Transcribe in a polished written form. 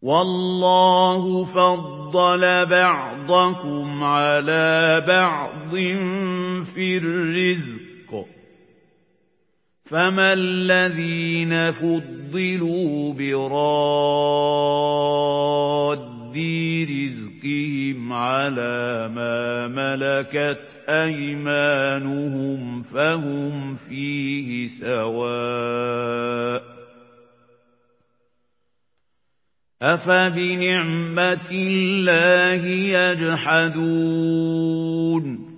وَاللَّهُ فَضَّلَ بَعْضَكُمْ عَلَى بَعْضٍ فِي الرِّزْقِ ۚ فَمَا الَّذِينَ فُضِّلُوا بِرَادِّي رِزْقِهِمْ عَلَىٰ مَا مَلَكَتْ أَيْمَانُهُمْ فَهُمْ فِيهِ سَوَاءٌ ۚ أَفَبِنِعْمَةِ اللَّهِ يَجْحَدُونَ